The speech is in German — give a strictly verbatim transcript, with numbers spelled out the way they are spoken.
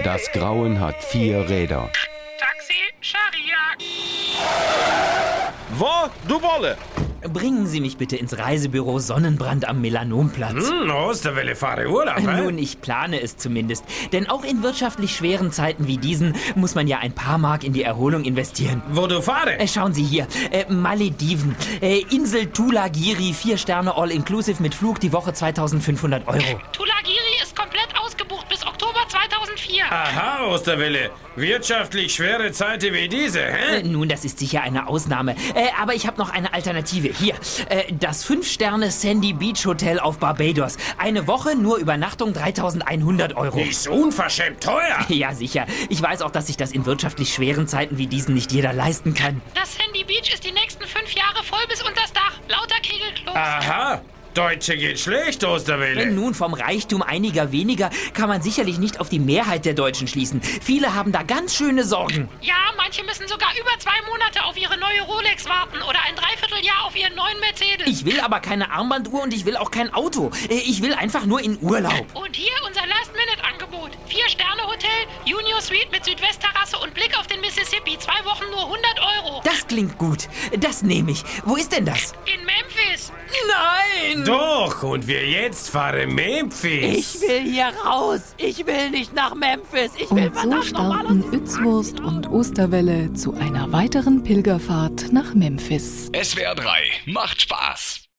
Das Grauen hat vier Räder. Taxi, Scharia. Wo? Du wolle? Bringen Sie mich bitte ins Reisebüro Sonnenbrand am Melanomplatz. Hm, Osterwelle fahre Urlaub, hä? Nun, ich plane es zumindest. Denn auch in wirtschaftlich schweren Zeiten wie diesen muss man ja ein paar Mark in die Erholung investieren. Wo du fahre? Äh, schauen Sie hier, äh, Malediven, äh, Insel Tulagiri, vier Sterne All-Inclusive mit Flug, die Woche zweitausendfünfhundert Euro. Tulagiri ist komplett ausgebucht bis Oktober zweitausendvier. Aha, Osterwelle. Wirtschaftlich schwere Zeiten wie diese, hä? Äh, nun, das ist sicher eine Ausnahme. Äh, aber ich habe noch eine Alternative. Hier, äh, das fünf Sterne Sandy Beach Hotel auf Barbados. Eine Woche, nur Übernachtung, dreitausendeinhundert Euro. Ist unverschämt teuer. Ja, sicher. Ich weiß auch, dass sich das in wirtschaftlich schweren Zeiten wie diesen nicht jeder leisten kann. Das Sandy Beach ist die nächsten fünf Jahre voll bis unters Dach. Lauter Kegelklos. Aha. Deutsche geht schlecht, Osterwelle. Nun, vom Reichtum einiger weniger kann man sicherlich nicht auf die Mehrheit der Deutschen schließen. Viele haben da ganz schöne Sorgen. Ja, manche müssen sogar über zwei Monate auf ihre neue Rolex warten oder ein Dreivierteljahr auf ihren neuen Mercedes. Ich will aber keine Armbanduhr und ich will auch kein Auto. Äh, Ich will einfach nur in Urlaub. Und hier unser Last-Minute-Angebot. Vier-Sterne-Hotel, Junior Suite mit Südwestterrasse und Blick auf den Mississippi. Zwei Wochen nur hundert Euro. Das klingt gut. Das nehme ich. Wo ist denn das? In Memphis. Nein! Doch, und wir jetzt fahren Memphis. Ich will hier raus. Ich will nicht nach Memphis. Ich will Und so verdammt nochmal starten Utzwurst und Osterwelle zu einer weiteren Pilgerfahrt nach Memphis. S W R drei macht Spaß.